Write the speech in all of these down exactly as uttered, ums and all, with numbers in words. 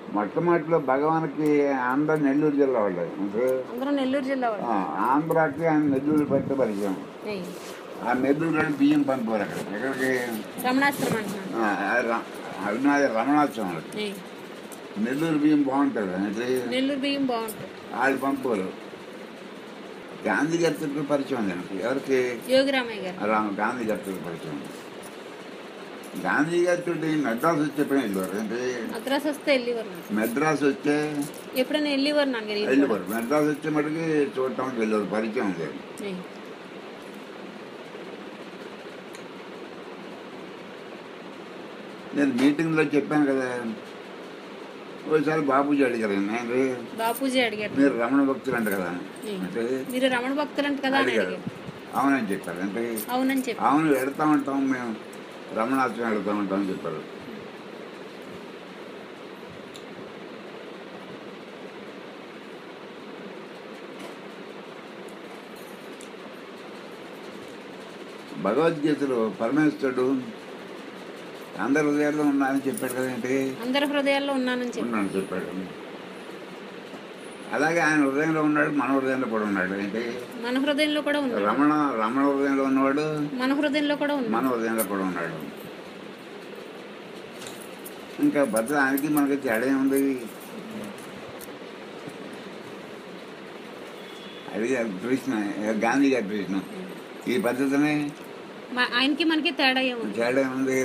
మొట్టమొదటిలో భగవానికి ఆంధ్ర నెల్లూరు జిల్లా వాళ్ళు అంటే అందరూ నెల్లూరు జిల్లా వాళ్ళు. ఆ, ఆంధ్రాకి ఆయన నెల్లూరు పట్టు పరిచయం. ఏయ్. ఆ నెల్లూరు బియ్యం పంపారు అక్కడ ఎక్కడికి రమణాశ్రమం అంటున్నాను. ఆ, ఆ ర- అవినాది రమణాశ్రమం. ఏయ్. నెల్లూరు బియ్యం బాగుంటుంది అంటే నెల్లూరు బియ్యం బాగుంటుంది. వాళ్ళు పంపారు. గాంధీ గారి చుట్టూ పరిచయం ఉంది எனக்கு. ఎవరికి యోగిరామయ్య గారు. రామ గాంధీ గారి చుట్టూ పరిచయం. గాంధీ గారి చుట్టూ మెడ్రాస్ వచ్చే పని వెళ్ళేవారు అంటే మద్రాసు వస్తే వెళ్ళేవారు నాకు. మెడ్రాస్ వచ్చే ఎప్పుడైనా వెళ్ళేవారు నాన్నగారు ఇది కూడా. వెళ్ళేవారు. మెడ్రాస్ వచ్చే మటుకి చూడటానికి వెళ్ళేవారు. పరిచయం ఉంది. ఏయ్. నేను మీటింగ్లో చెప్పాను కదా, ఒకసారి బాబూజీ అడిగారు నేను బాపూజీ అడిగారు. మీరు రమణ భక్తులు అంట కదా ఏయ్. అంటే మీరు రమణ భక్తులంట కదా అని అడిగారు. అడిగారు. అవునని చెప్పారు. అంటే అవునని చెప్పి. అవును వెళ్తా ఉంటాం మేము, రమణాశ్రమం వెళ్తా ఉంటాం అని చెప్పారు. భగవద్గీతలో పరమేశ్వరుడు అందరి హృదయాల్లో ఉన్నానని చెప్పాడు కదంటే అందరి హృదయాల్లో ఉన్నానని చెప్పి. ఉన్నాను చెప్పాడు. అలాగే ఆయన హృదయంలో ఉన్నాడు, మన హృదయంలో కూడా ఉన్నాడు. అంటే మన హృదయంలో కూడా ఉన్నాడు. రమణ రమణ హృదయంలో ఉన్నవాడు మన హృదయంలో కూడా మన ఉన్నాడు. హృదయంలో కూడా ఉన్నాడు. ఇంకా భద్రానికి మనకి తేడా ఉంది. అది కృష్ణ గాంధీ గారి కృష్ణ ఈ పద్ధతిని మా- ఆయనకి మనకి తేడా ఏముంది? తేడా ఉంది.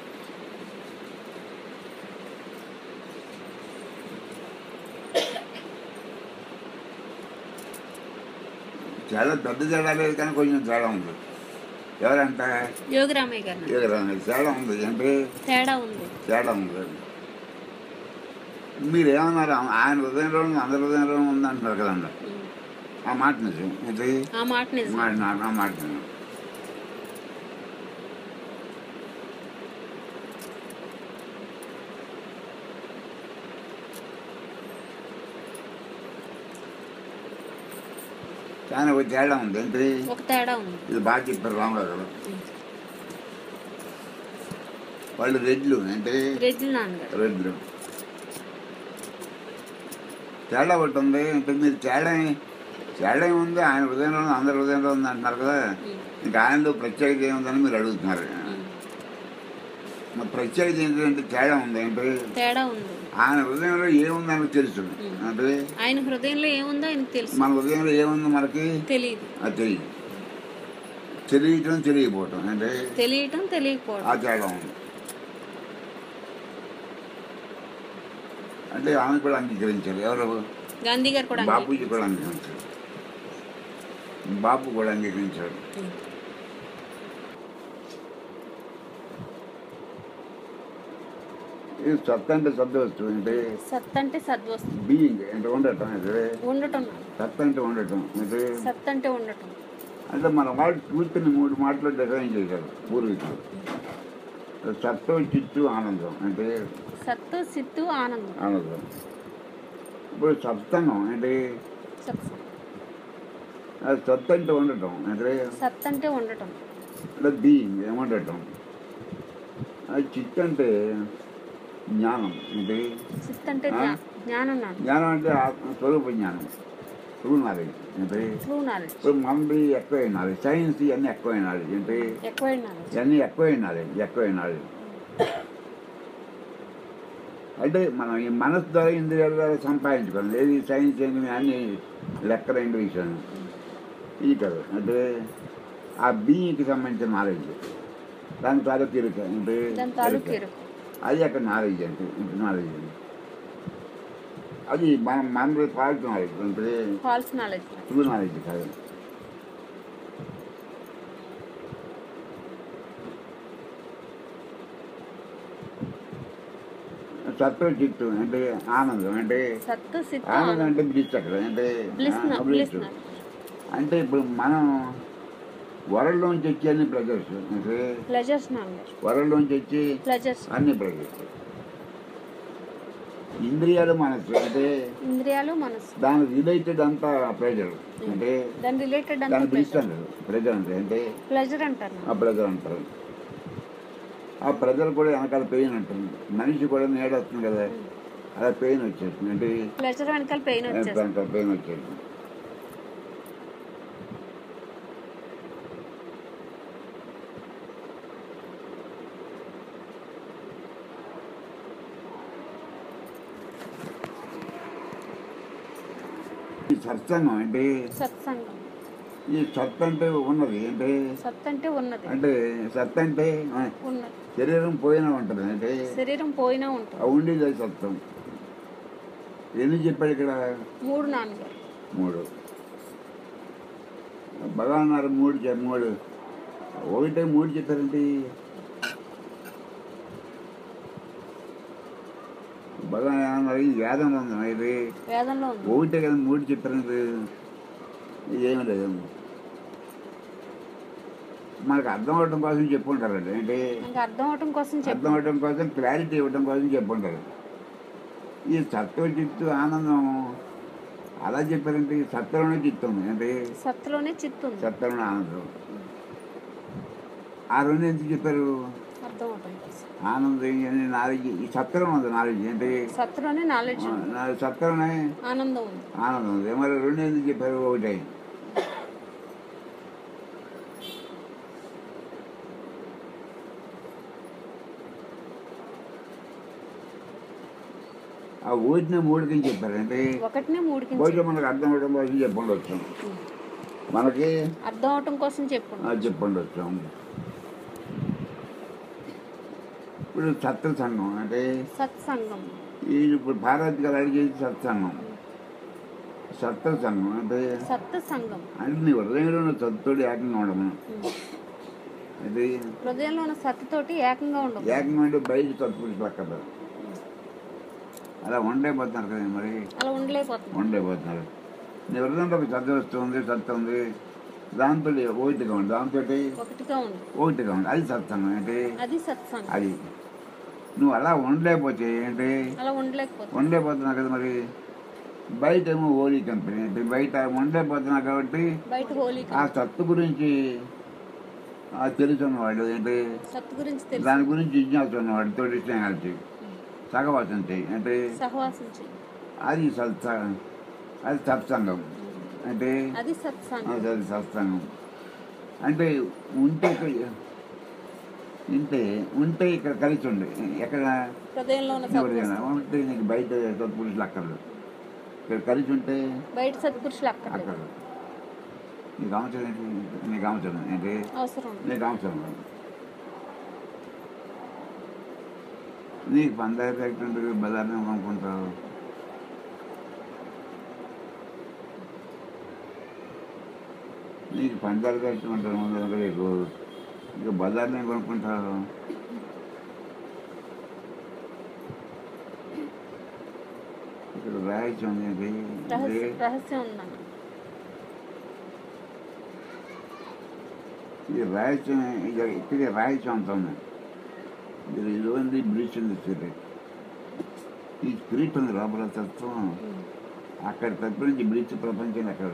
చాలా పెద్ద తేడా లేదు కానీ కొంచెం తేడా ఉంది. ఎవరంట యోగిరామయ్య గారు. ఎవరైనా తేడా ఉంది అంటే తేడా ఉంది. తేడా ఉంది. మీరు ఏమన్నారు ఆయన హృదయంలో ఉంది, అందరి హృదయంలో ఉంది అంటారు కదండి. ఉమ్. ఆ మాట నిజం. ఇది ఆ మాట నిజం. మాట నా- ఆ మాట నిజం. కానీ ఒక తేడా ఉంది. ఏంటి ఒక తేడా ఉంది. ఇది బాగా చెప్పారు రామరావు గారు. ఉమ్. వాళ్ళు రెడ్లు అంటే రెడ్డి నాన్నగారు. రెడ్లు. తేడా ఒకటి ఉంది అంటే మీరు తేడా తేడా ఉంది. ఆయన హృదయంలో ఉంది, అందరి హృదయంలో ఉంది అంటున్నారు కదా. ఉమ్. ఇంకా ఆయనలో ప్రత్యేకత ఏముందని మీరు అడుగుతున్నారు. ఉమ్. మరి ప్రత్యేకత ఏంటంటే తేడా ఉంది. అంటే తేడా ఉంది. ఆయన హృదయంలో ఏముందని తెలుసు. అంటే ఆయన హృదయంలో ఏముందో ఆయనకు తెలుసు. మన హృదయంలో ఏముందో మనకి తెలియదు. అది తెలియదు. తెలియటం తెలియకపోవటం అంటే తెలియటం ఆ తెలియకపోవడం. తేడా ఉంది. అంటే ఆమె కూడా అంగీకరించారు. ఎవరు గాంధీ గారు కూడా బాపూజీ కూడా అంగీకరించారు. బాపు కూడా అంగీకరించాడు. ఉమ్. ఇది సత్ అంటే సద్వస్తు అంటే సత్ అంటే సద్వస్తు. బీయింగ్ అంటే ఉండటం. అంటే ఉండటం. సత్ అంటే ఉండటం. అంటే సత్ అంటే ఉండటం. అంటే మన వాళ్ళు ట్రూత్ని మూడు మాటలు డిఫైన్ చేశారు పూర్వీకులు. సత్తు చిత్తు ఆనందం అంటే సత్తు సిత్తు ఆనందం. ఆనందం. ఇప్పుడు సత్సంగం అంటే సత్ అది సత్ అంటే ఉండటం. అంటే సత్ అంటే ఉండటం. అంటే బీయింగ్ ఏమండటం. అది చిత్ అంటే జ్ఞానం. అంటే సిత్ అంటే ఆ? జ్ఞా- జ్ఞానం నాన్న. జ్ఞానం అంటే ఆత్మ స్వరూప జ్ఞానం, ట్రూ నాలెడ్జ్. అంటే ట్రూ నాలెడ్జ్. ఇప్పుడు మనది ఎక్కువ నాలెడ్జ్, సైన్స్ ఇవన్నీ ఎక్కువ నాలెడ్జ్. అంటే ఎక్కువ నాలెడ్జ్. ఇవన్నీ ఎక్కువ నాలెడ్జ్, ఎక్కువ నాలెడ్జ్. అంటే మనం ఈ మనసు ద్వారా ఇంద్రియాల ద్వారా సంపాదించుకోవాలి. ఏది సైన్స్ ఏంటి అన్ని లెక్క రెండు విషయాలు ఇది కదా. అంటే ఆ బీయింగ్కి సంబంధించిన నాలెడ్జ్ దాని తాలూకు ఇరుక. అంటే దాని తాలూకు ఇరుక. ఎరుక. అది అక్కడ నాలెడ్జ్ అంటే నాలెడ్జ్ అంటే అది మనం మన ఫాల్ట్ నాలెడ్జ్. అంటే ఫాల్స్ నాలెడ్జ్. ట్రూ నాలెడ్జ్ కాదు. సత్వ చిత్తు అంటే ఆనందం. అంటే సత్తు సిత్తు ఆనందం ఆనందం. అంటే బ్లిస్ అక్కడ. అంటే బ్లిస్ ఆ, బ్లిస్ bliss. అంటే ఇప్పుడు మనం వరల్డ్లోంచి వచ్చి అన్ని ప్రెజర్స్. అంటే ప్లెజర్స్ నాన్న. వరల్డ్లోంచి వచ్చి ప్లెజర్స్. అన్ని ప్రెజర్స్. ఇంద్రియాలు మనసు అంటే ఇంద్రియాలు మనసు. దాని రిలేటెడ్ అంతా ప్రెజర్. అంటే దాని రిలేటెడ్ అంతా దాని బ్లిస్ ప్లెజర్. అంటారు. ప్రెజర్ అంటే అంటే ప్లెజర్ అంటారు. ఆ ప్రెజర్ అంటారు. ఆ ప్రెజర్ కూడా వెనకాల పెయిన్ అంటుంది. మనిషి కూడా నీడ వస్తుంది కదా, అలా పెయిన్ వచ్చేస్తుంది అంటే ప్లెజర్ వెనకాల పెయిన్ వచ్చేస్తుంది. పెయిన్ వచ్చేస్తుంది. ఈ సత్సంగం అంటే సత్సంగం. ఈ సత్ అంటే ఉన్నది అంటే సత్ అంటే ఉన్నది. అంటే సత్ అంటే ఆ, ఉన్నది. శరీరం పోయినా ఉంటుంది అంటే శరీరం పోయినా ఉంటుంది. ఆ ఉండేది అది సత్యం. ఎన్ని చెప్పాడు ఇక్కడ? మూడు నాన్నగారు. మూడు. భగవాన్ అన్నారు మూడు చెప్ మూడు ఒకటే మూడు చెప్పారంటే భగవాన్ ఏమన్నారు? ఇది వేదంలో ఉంది. ఇది వేదంలో ఉంది. ఒకటే కదా మూడు చెప్పారంటే ఏమి లేదు. మనకు అర్థం అవడం కోసం చెప్పుంటారండి. అంటే నాకు అర్థం అవటం కోసం చెప్పు. అర్థం అవడం కోసం క్లారిటీ ఇవ్వడం కోసం చెప్పుంటారు. ఈ సత్వం చిత్తు ఆనందం అలా చెప్పారంటే ఈ సత్యంలోనే చిత్తం ఉంది. అంటే సత్తులోనే చిత్తుంది. సత్యంలోనే ఆనందం. ఆ రెండు ఎందుకు చెప్పారు? అర్థం అవటం కోసం. ఆనందం నాలెడ్జ్ ఈ సత్యం ఉంది. నాలెడ్జ్ అంటే సత్తులోనే నాలెడ్జ్ ఉంది. సత్యంలోనే ఆనందం ఉంది. ఆనందం ఉంది. మరి రెండు ఎందుకు చెప్పారు? ఒకటే ఆ ఓటిన మూడుకి చెప్పారంటే ఒకటినే మూడుకి బహుశా మనకు అర్థం అవడం కోసం చెప్పండి వచ్చాం. మనకి అర్థం అవటం కోసం చెప్పు. చెప్పండి వచ్చాం. ఇప్పుడు సత్య సంఘం అంటే సత్సంగం. ఈ ఇప్పుడు భారత్ గారు అడిగేది సత్సంగం. సత్య సంఘం అంటే సత్త సంఘం అంటే నీ హృదయంలో ఉన్న సత్తుతోటి ఏకంగా ఉండము. అది హృదయంలో ఉన్న సత్తుతోటి ఏకంగా ఉండవు. ఏకంగా అంటే బయట సత్పురుషులు అక్కడ అలా ఉండలేకపోతున్నారు కదా. మరి అలా ఉండలేకపోతున్నారు. ఉండలేకపోతున్నారు. నీ హృదయంలో ఒక సత్య వస్తువు ఉంది, సత్యం ఉంది. దాంతో ఒకటిగా ఉంది. దాంతో ఒకటిగా ఉంది. ఒకటిగా ఉంది. అది సత్సంగం. అంటే అది సత్సంగం. అది నువ్వు అలా ఉండలేకపోతే ఏంటి అలా ఉండలేకపోతే ఉండలేకపోతున్నావు కదా. మరి బయట ఏమో హోలీ కంపెనీ అంటే బయట ఉండలేకపోతున్నావు కాబట్టి బయట హోలీ ఆ సత్తు గురించి తెలుసున్నవాడు ఏంటి సత్తు గురించి తెలుసు. దాని గురించి జిజ్ఞాస ఉన్నవాడు తోటి కలిసి సహవాసం చేయి అంటే సహవాసం చేయి. అది సత్స అది సత్సంగం. అంటే అది సత్సంగం. అది సత్సంగం. అంటే ఉంటే ఇక్కడ ఉంటే ఉంటే ఇక్కడ కలిసి ఉండే ఎక్కడ హృదయంలో ఉన్న సత్పురుషులు. ఉంటే నీకు బయట సత్పురుషులు అక్కర్లేదు. ఇక్కడ కలిసి ఉంటే బయట సత్పురుషులు అక్కడ అక్కడ నీకు అవసరం ఏంటి? నీకు అవసరం ఏంటి? అవసరం నీకు అవసరం నీకు పందాయి ఫ్యాక్టరీ ఉంటుంది. బజార్ని కొనుక్కుంటావు. నీకు పందాలు ఫ్యాక్టరీ ఉంటుంది ముందు నీకు ఇక బజార్ని కొనుక్కుంటారు. ఇక్కడ రహస్యం ఉంది. రహస్యం రహస్యం ఉందండి. ఈ రహస్యం ఇక ఇక్కడ రహస్యం అంత ఉంది. మీరు ఇది ఉంది బ్లీచ్ ఉంది స్పిరిట్. ఈ స్పిరిట్ ఉంది లోపల తత్వం. అక్కడ తప్ప నుంచి బ్లీచ్ ప్రపంచం అక్కడ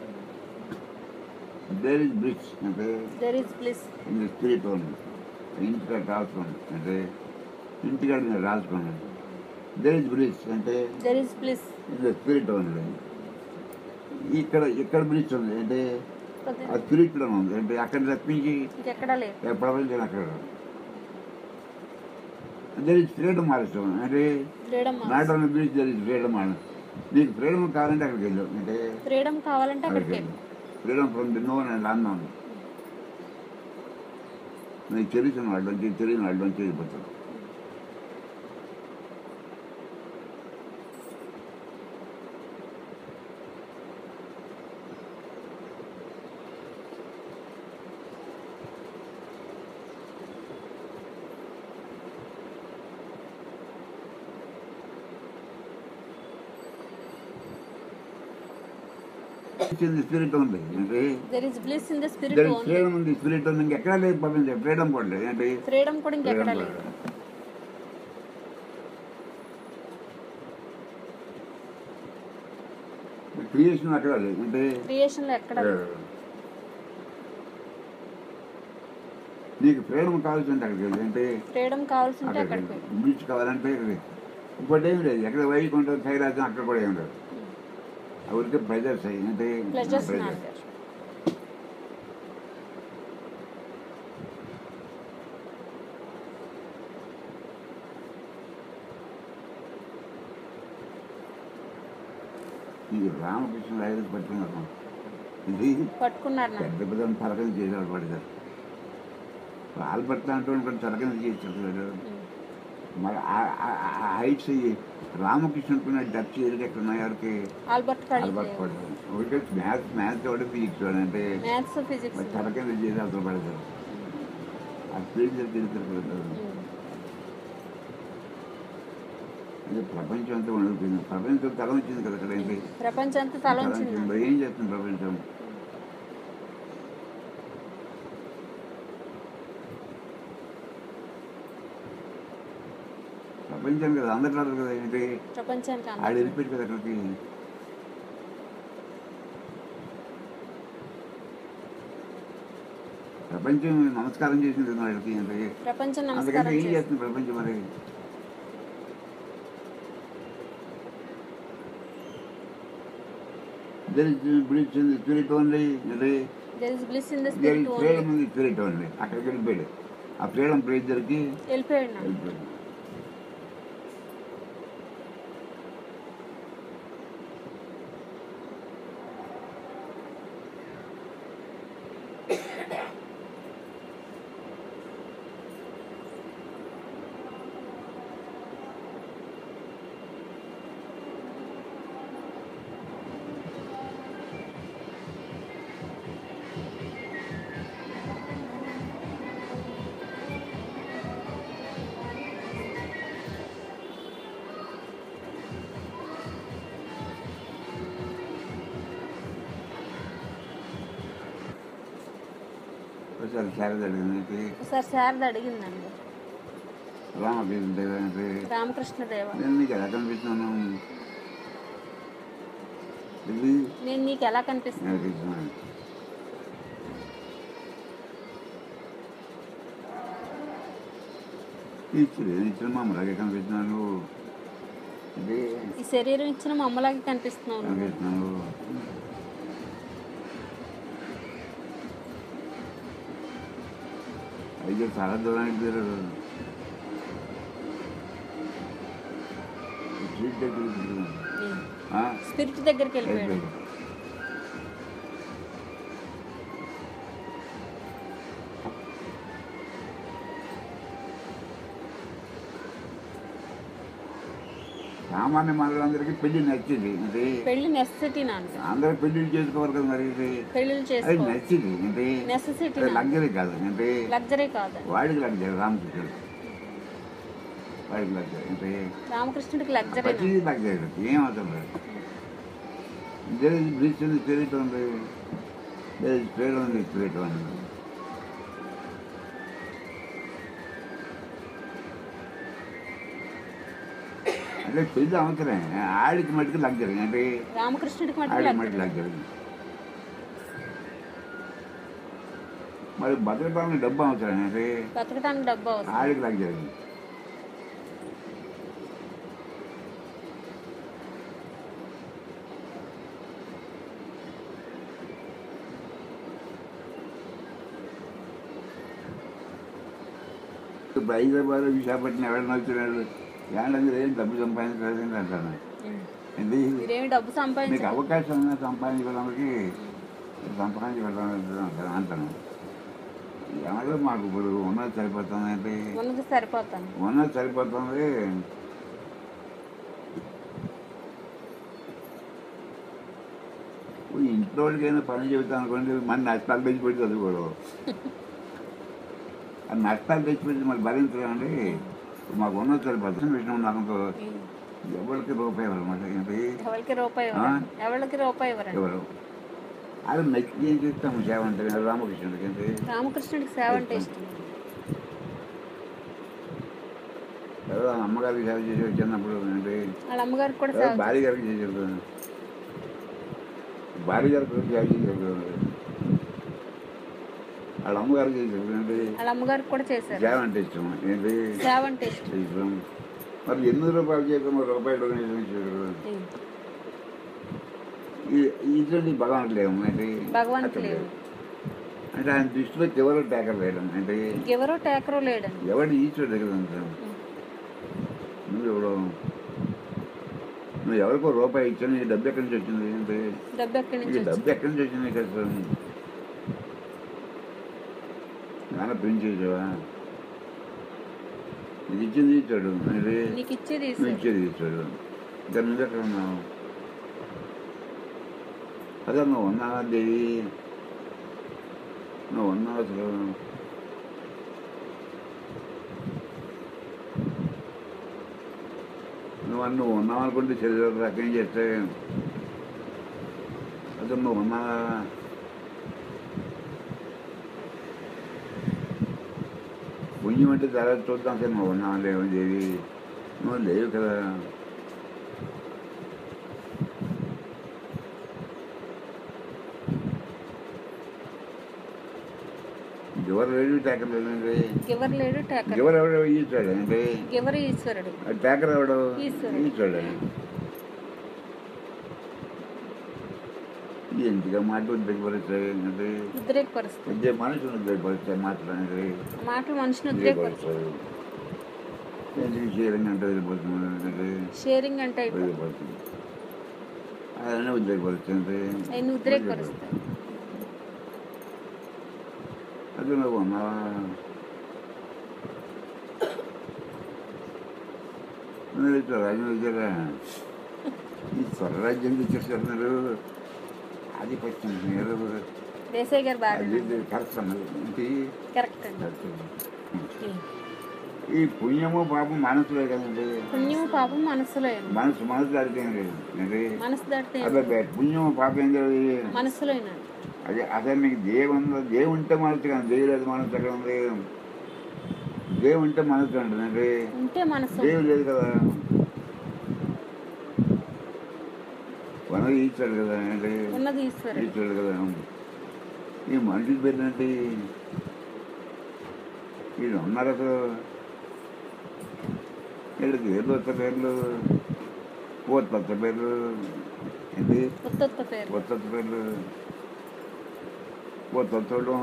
దేర్ ఇస్ బ్లీచ్ అంటే there is bliss in the spirit ఉంది. ఇంటికాడ రాసుకోండి అంటే ఇంటికాడ మీరు రాసుకోండి. దేర్ ఇస్ బ్లీచ్ అంటే there is bliss in the spirit ఉంది. ఇక్కడ ఇక్కడ బ్లీచ్ ఉంది అంటే హృదయం ఆ స్పిరిట్లో ఉంది. అంటే అక్కడ తప్పించి ఇంకెక్కడా లేదు. ప్రపంచం అక్కడ దేర్ ఇస్ ఫ్రీడమ్ ఆల్సో అంటే freedom not only bleach there is freedom అని. నీకు ఫ్రీడమ్ కావాలంటే అక్కడికి వెళ్ళు. అంటే ఫ్రీడమ్ కావాలంటే అక్కడికి వెళ్ళు. Freedom from the known and unknown. నీకు తెలిసిన వాళ్ళకి తెలియని వాళ్ళకి వెళ్ళిపోతాడు. స్పిరిట్ ఉంది అంటే there is bliss in the spirit there is only. Freedom ఉంది. స్పిరిట్ ఉంది. ఇంకెక్కడా లేదు ప్రపంచం. ఫ్రీడమ్ కూడా లేదు. అంటే ఫ్రీడమ్ కూడా ఇంకెక్కడా లేదు. క్రియేషన్ అక్కడ లేదు. అంటే క్రియేషన్ లో ఎక్కడా లేదు. నీకు ఫ్రీడమ్ కావాల్సింటే అక్కడికి వెళ్ళి. అంటే ఫ్రీడమ్ కావాల్సింటే అక్కడికి అక్కడికి వెళ్ళి. వెళ్ళు. బ్లీచ్ కావాలంటే ఇంకోటి ఏమి లేదు, ఎక్కడ వైకుంఠం కైలాసం అక్కడ కూడా ఏమి లేదు. ఊరికే ప్రెజర్స్ అయ్యి అంటే ప్లెజర్స్ ప్రెజర్. నాన్నగారు. ఈ రామకృష్ణ ఐదు పట్టుకున్నారు. ఇది పట్టుకున్నారు నాన్న. పెద్ద పెద్ద తలకలు చేసేవాడు పడతారు. వాళ్ళు పట్ల అంటూ కొన్ని తలకలు చేసేవాడు. మరి హైట్స్ రామకృష్ణ డెప్త్ ఏరియాకి ఎక్కడ ఉన్నాయి ఎవరికి? ఆల్బర్ట్ కళి. అలవాటు పడతారు. ఒకటి మ్యాథ్స్ మ్యాథ్స్ వాడు ఫిజిక్స్ వాడు అంటే మ్యాథ్స్ ఫిజిక్స్. మరి తలకలు చేసి అసలు పడతారు. ఆ స్పీడ్ తిరుగుతారు పడతారు. అంటే ప్రపంచం అంతా ఉండిపోయింది. ప్రపంచం తల వచ్చింది కదా అక్కడ ఏంటి? ప్రపంచం అంతా తల తల ఉంచింది. వచ్చింది. మరి ఏం చేస్తుంది ప్రపంచం? ప్రపంచానికి కదా అందరిలో కదా ఏంటి? ప్రపంచానికి ఆడు అందరూ. వెళ్ళిపోయి కదా అక్కడికి. ప్రపంచం నమస్కారం చేసింది కదా వాళ్ళకి అంటే. ప్రపంచం అందుకంటే నమస్కారం ఏం చేస్తుంది. చేస్తుంది ప్రపంచం మరి? There is bliss in the spirit only. There is bliss in the There spirit is only. freedom in the spirit only. అక్కడికి వెళ్ళిపోయాడు. ఆ ఫ్రీడమ్ ప్రేజర్కి వెళ్ళిపోయాడు నాన్న. వెళ్ళిపోయాడు. ఒకసారి శారద అడిగింది ఒకసారి శారద అడిగిందండి, రామకృష్ణ అంటే రామకృష్ణదేవ, నేను నీకు ఎలా కనిపిస్తున్నాను? ఇది నేను నీకు ఎలా కనిపిస్తున్నాను? కనిపిస్తున్నాను. ఇచ్చి ఇచ్చిన మా అమ్మలాగే కనిపిస్తున్నాను. ఇది ఈ శరీరం ఇచ్చిన మా అమ్మలాగే కనిపిస్తున్నావు నువ్వు. కనిపిస్తున్నాను. అయితే చాలా దూరానికి తిరగదు. స్ట్రీట్ దగ్గర స్పిరిట్ దగ్గరికి వెళ్ళిపోయాడు. సామాన్య మనలందరికీ పెళ్లి నచ్చింది. అంటే పెళ్లి నెసెసిటీ నాన్న. అందరూ పెళ్లిళ్ళు చేసుకోవాలి కదా మరి. ఇది పెళ్లిళ్ళు అది చేసుకో నచ్చింది. అంటే నెసెసిటీ లగ్జరీ కాదు. అంటే లగ్జరీ కాదు. వాడికి లగ్జరీ రామకృష్ణుడు. వాడికి లగ్జరీ అంటే రామకృష్ణుడికి లగ్జరీ. ప్రతిదీ లగ్జరీ. ఏం అవసరం లేదు. There is bliss in the spirit ఉంది. There is freedom in the spirit ఉంది. అంటే పెళ్లి అవసరమే. ఆడికి మటుకు లగ్జరీ. అంటే రామకృష్ణుడికి ఆడికి మటుకు మటుకు లగ్జరీ. మరి బతకడానికి డబ్బు అవసరం. అంటే బతకడానికి డబ్బు అవసరం. ఆడికి లగ్జరీ. ఇప్పుడు హైదరాబాద్ విశాఖపట్నం ఎవరైనా వచ్చినాడు ఏళ్ళందరూ ఏం డబ్బు సంపాదించలేదని అంటాను. ఇది మీరేమి డబ్బు మీకు సంపాదించాలి. అవకాశం ఉందా సంపాదించడానికి? సంపాదించడం అంటాను. ఎవరో మాకు ఇప్పుడు ఉన్నది సరిపోతుంది. అంటే ఉన్నది సరిపోతాను. ఉన్నది సరిపోతుంది. ఇంట్లో వాళ్ళకైనా పని చెబుతాను అనుకోండి, మన నష్టాలు తెచ్చిపెట్టి చదువుకోవడం. ఆ నష్టాలు తెచ్చిపెట్టి మరి భరించడండి. మాకు ఉన్నది సరిపోతుంది. విషయం నాకు ఎవరికి రూపాయి అనమాట. ఏంటి ఎవరికి రూపాయి ఇవ్వరు. ఎవరికి రూపాయి ఇవ్వరండి. ఎవరు అది నచ్చి ఏం చేస్తాము సేవ అంటే రామకృష్ణుడికి. అంటే రామకృష్ణుడికి సేవ అంటే ఇష్టం. ఎవరో అమ్మగారికి సేవ చేసి వచ్చినప్పుడు అంటే వాళ్ళ అమ్మగారికి కూడా సేవ భార్య గారికి చేసేది. భార్య గారికి సేవ చేసేది. వాళ్ళ అమ్మగారికి చేసేది. అంటే వాళ్ళ అమ్మగారికి కూడా చేశారు. సేవ అంటే ఇష్టం. ఏంటి సేవ అంటే ఇష్టం. ఇష్టం. మరి ఎనిమిది రూపాయలు చేయకుండా రూపాయలు డొనేషన్ ఇచ్చాడు. ఏం? ఇటువంటి భగవాన్ లేవు అంటే భగవాన్కి అక్కడ లేవు. లేవు. అంటే ఆయన దృష్టిలో ఎవరు టేకర్ లేడం అంటే ఎవరో టేకరో లేడండి. ఎవడు ఈశ్వరుడు దగ్గర ఉంటాం. నువ్వు ఎవడో నువ్వు ఎవరికో రూపాయి ఇచ్చాను, ఈ డబ్బు ఎక్కడి నుంచి వచ్చింది అంటే డబ్బు ఎక్కడి ఈ నుంచి డబ్బు వచ్చింది? ఎక్కడి నుంచి వచ్చింది కదా నాన్న ప్రింట్ చేసావా, ఇది ఇచ్చింది ఇచ్చాడు, ఇది నీకు ఇచ్చేది నువ్వు ఇస్తాడు. ఇచ్చేది ఇచ్చాడు. ఇంకా నువ్వు ఎక్కడ ఉన్నావు? అదే నువ్వు ఉన్నావా దేవి, నువ్వు ఉన్నావు అసలు. నువ్వు నువ్వు ఉన్నావు అనుకుంటే శరీరం రకం చేస్తే అసలు నువ్వు ఉన్నావా? పుణ్యం అంటే తర్వాత చూద్దాం సార్, నువ్వు ఉన్నావా లేవు దేవి, నువ్వు లేవు కదా. ఎవరు లేడు టేకర్ లేదండి. ఎవరు లేడు టేకర్. ఎవరు ఎవడు ఈశ్వరుడు అంటే ఎవరు ఈశ్వరుడు. టేకర్ ఎవడు ఈశ్వరుడు. ఈశ్వరుడు. ఎందుకు మాట ఉద్రేకపరుస్తాయి అంటే ఉద్రేకపరుస్తాయి. ఇదే మనుషులు ఉద్రేకపరుస్తాయి మాటలు అనేది మాటలు మనిషిని ఉద్రేకపరుస్తాయి. ఉద్రేకపరుస్తాయి. ఎందుకు షేరింగ్ అంటే వెళ్ళిపోతుంది అంటే షేరింగ్ అంటే అయిపోతుంది. వెళ్ళిపోతుంది. అదనే ఉద్రేకపరుస్తుంది. ఆయన ఉద్రేకపరుస్తాయి. అది నువ్వు ఉన్నావా? నువ్వు ఇట్లా రాజ్యం వచ్చారా, ఈ స్వరరాజ్యం తెచ్చేస్తున్నారు, అది పచ్చి మీరు దేశాయ్ గారు బాగా అది కరెక్ట్ అన్నది ఏంటి కరెక్ట్ అండి. కరెక్ట్. ఈ పుణ్యము పాపం మనసులే కదండి. పుణ్యము పాపం మనసులో మనసు మనసు దాటితే ఏం లేదు అంటే మనసు దాటితే అదే పుణ్యము పాపం ఏం తెలియదు. మనసులో అదే అసలు మీకు దేవుందో దేవుడు ఉంటే మనసు కానీ దేవుడు లేదు మనసు ఎక్కడ ఉంది. దేవుడు ఉంటే మనసు అంటుంది, ఉంటే మనసు దేవుడు లేదు కదా. వనరు ఈశ్వరుడు కదా అంటే ఉన్నది ఈశ్వరుడు. ఈశ్వరుడు కదా. ఈ మనుషులు పేరునంటే వీళ్ళు ఉన్నారు అసలు, వీళ్ళకి ఏదో కొత్త పేర్లు, కొత్త పేర్లు ఏంటి కొత్త పేరు, కొత్త పేర్లు, కొత్తోడు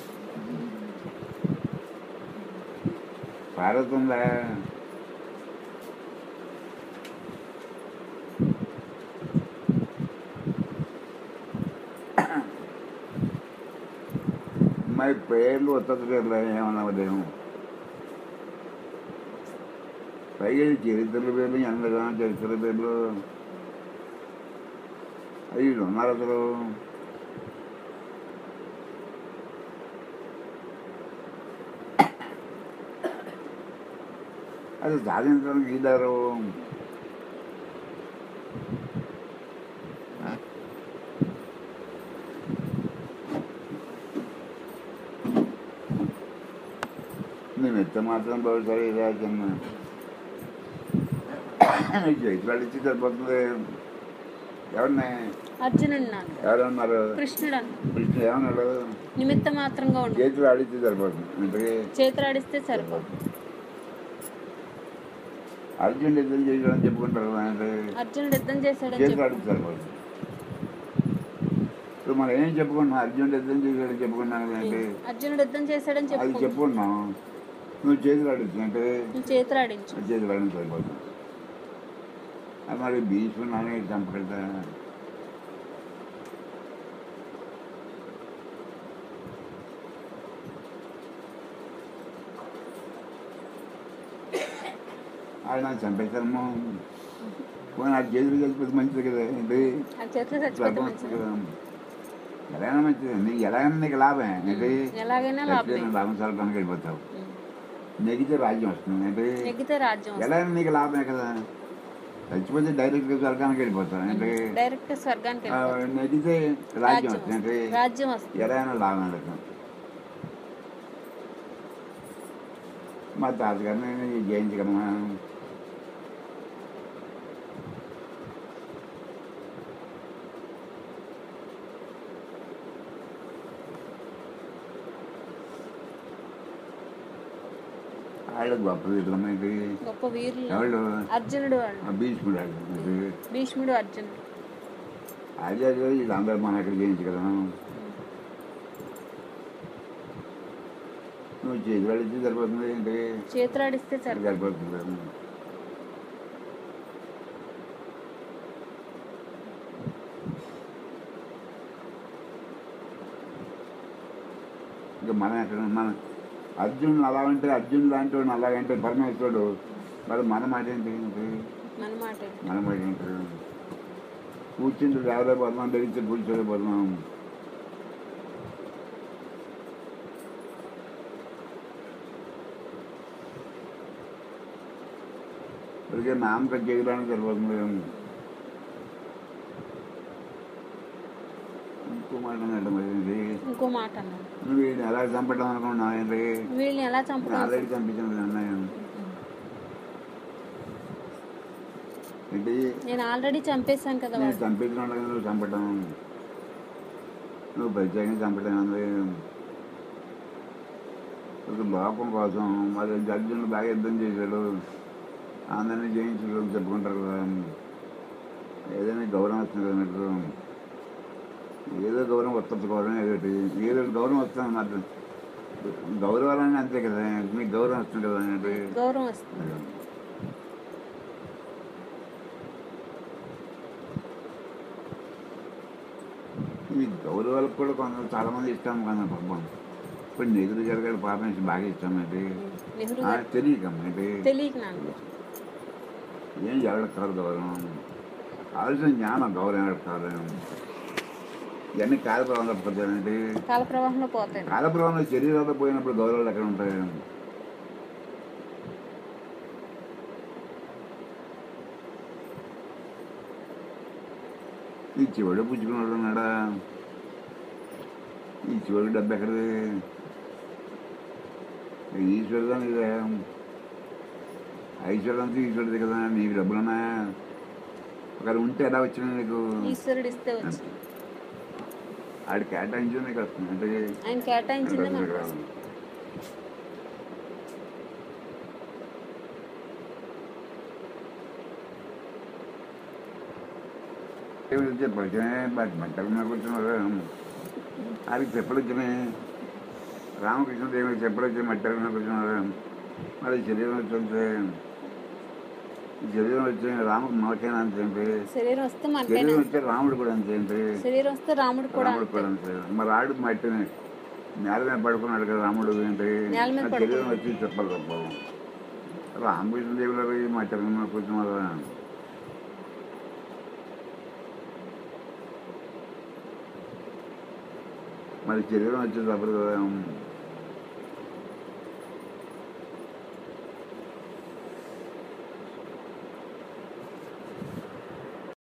పారుతుందా. మరి పేర్లు ఉత్తత పేర్లు ఏమన్నా ఉదయం పైగా చరిత్రల పేర్లు ఎంతగా చరిత్రల పేర్లు అవి ఉన్నారు అసలు. అది సాధించడానికి ఇదారు నేను ఎంత మాత్రం భవిష్యత్తు ఇలా చిన్న చేతులు అడిచి సరిపోతుంది. ఎవరిని అర్జునుడు ఎవరన్నారు? కృష్ణుడు అన్న కృష్ణుడు ఏమన్నాడు? నిమిత్త మాత్రంగా ఉండు, చేతులు ఆడిస్తే సరిపోతుంది అంటే చేతులు ఆడిస్తే సరిపోతుంది. అర్జునుడు యుద్ధం చేయడం చెప్పుకుంటారు అంటే అర్జునుడు యుద్ధం చేశాడని చేతులు చెప్పు. ఆడిస్తే సరిపోతుంది. ఇప్పుడు మనం ఏం చెప్పుకుంటున్నాం? అర్జునుడు యుద్ధం చేశాడని చెప్పుకున్నాను అంటే అర్జునుడు యుద్ధం చేశాడని అది చెప్పు. చెప్పుకున్నాం. నువ్వు చేతులు ఆడిచ్చు అంటే నువ్వు చేతులు ఆడించు. చేతులు ఆడిన సరిపోతుంది. అది మరి భీష్ముడు చంపగలుగుతా? అది నాకు చంపేస్తాము. పోనీ ఆ చేతులు చచ్చిపోతే మంచిది కదా ఏంటి? ఆ చేతిలో చచ్చిపోతే మంచిది. ఎలాగైనా మంచిది, నీకు ఎలాగైనా నీకు లాభమే ఏంటి? ఎలాగైనా లాభమే. లాభం సరకానికి వెళ్ళిపోతావు. నెగితే రాజ్యం వస్తుంది ఏంటి? నెగ్గితే రాజ్యం వస్తుంది. ఎలాగైనా నీకు లాభమే కదా. చచ్చిపోతే డైరెక్ట్గా స్వర్గానికి వెళ్ళిపోతావు ఏంటి? డైరెక్ట్ స్వర్గానికి వెళ్ళిపోతాం. నెగితే రాజ్యం వస్తుంది ఏంటి? రాజ్యం వస్తుంది. ఎలాగైనా లాభం లేదు. మా తాతగారిని జయించగలమా? వాళ్ళకి గొప్ప వీరులమైంది. గొప్ప వీరులు ఎవరు అర్జునుడు వాళ్ళు భీష్ముడు వాళ్ళు భీష్ముడు అర్జునుడు అదే అదే వీళ్ళందరూ మనం ఎక్కడ చేయించగలం. నువ్వు చేతి పడితే సరిపోతుంది ఏంటి చేతులాడిస్తే సరే సరిపోతుంది. ఇంకా మనం ఎక్కడ మన అర్జునుడు అలా అంటే అర్జునుడు లాంటి వాడు అలాగంటే పరమేశ్వరుడు మరి మన మాట ఏంటి మన మాట మన మాట ఏంటి కూర్చుంటే ఎవరే పోతున్నాం ధరించి కూర్చోలే పోతున్నాం. ఇప్పటికే నామకం చేయడానికి సరిపోతుంది. ఇంకో మాట అన్నట్టు మరి ఇంకో మాట అన్నాడు నువ్వు వీడిని ఎలా చంపడం అనుకున్నావు ఏంటి వీళ్ళని ఎలా చంపుతారు ఆల్రెడీ చంపించిన అన్నాయం ఏంటి నేను ఆల్రెడీ చంపేశాను కదా నేను వాడు. చంపించిన వాళ్ళని నువ్వు చంపటం నువ్వు ప్రత్యేకంగా చంపటం ఉంది. ఒక లోకం కోసం మరి అర్జునుడు బాగా యుద్ధం చేశాడు అందరినీ జయించడం చెప్పుకుంటారు కదా. ఏదైనా గౌరవం వస్తుంది అన్నట్టు ఏదో గౌరవం వస్తుంది గౌరవం ఏదోటి ఏదో గౌరవం వస్తుంది మరి గౌరవాలని అంతే కదా మీకు గౌరవం వస్తుంది కదా అన్నట్టు గౌరవం వస్తుంది. ఈ గౌరవాలకు కూడా కొంత చాలా మంది ఇష్టం కదా పాపం. ఇప్పుడు నెహ్రూ గారు గారు పాపం బాగా ఇష్టం అంటే నెహ్రూ ఆ, గారు తెలియక అంటే తెలియక నాన్న ఏం ఎవరికి కాదు గౌరవం ఆలోచన జ్ఞానం గౌరవం ఎవరికి కాదు. ఇవన్నీ కాలప్రవాహం తప్పదంటే కాల ప్రవాహంలో పోతాయి. కాలప్రవాహంలో శరీరాలు పోయినప్పుడు గౌరవాలు ఎక్కడ ఉంటాయి. ఈ చివడు పుచ్చుకున్నాడు ఉన్నాడా ఈ చివరికి డబ్బు ఎక్కడిది ఈశ్వరుడు ఇదే ఐశ్వర్యం అంతా ఈశ్వరుడిది కదా. నీకు డబ్బులున్నా ఒకరు ఉంటే ఎలా వచ్చినా నీకు ఈశ్వరుడు ఇస్తే వచ్చి ఆడు కేటాయించు నీకు వస్తుంది అంటే ఆయన కేటాయించింది మనకు రాదు. వస్తుంది. మంటల మీద కూర్చున్నారు ఆడికి చెప్పులు వచ్చినాయి. రామకృష్ణదేవుడికి చెప్పులు వచ్చి మట్టల మీద కూర్చున్నారు. మరి శరీరం వచ్చి శరీరం వచ్చి రాముడు మనకైనా అంతేంటి శరీరం వస్తే మనకైనా శరీరం వస్తే రాముడు కూడా అంతేంటి శరీరం వస్తే రాముడు కూడా రాముడు కూడా అంతే. మరి ఆడు మట్టిని నేల మీద పడుకున్నాడు కదా రాముడు ఏంటి నేల మీద మరి శరీరం వచ్చి చెప్పాలి తప్ప రామకృష్ణదేవుడు మట్టల మీద కూర్చున్నారు. మరి శరీరం వచ్చి తప్పదు కదా.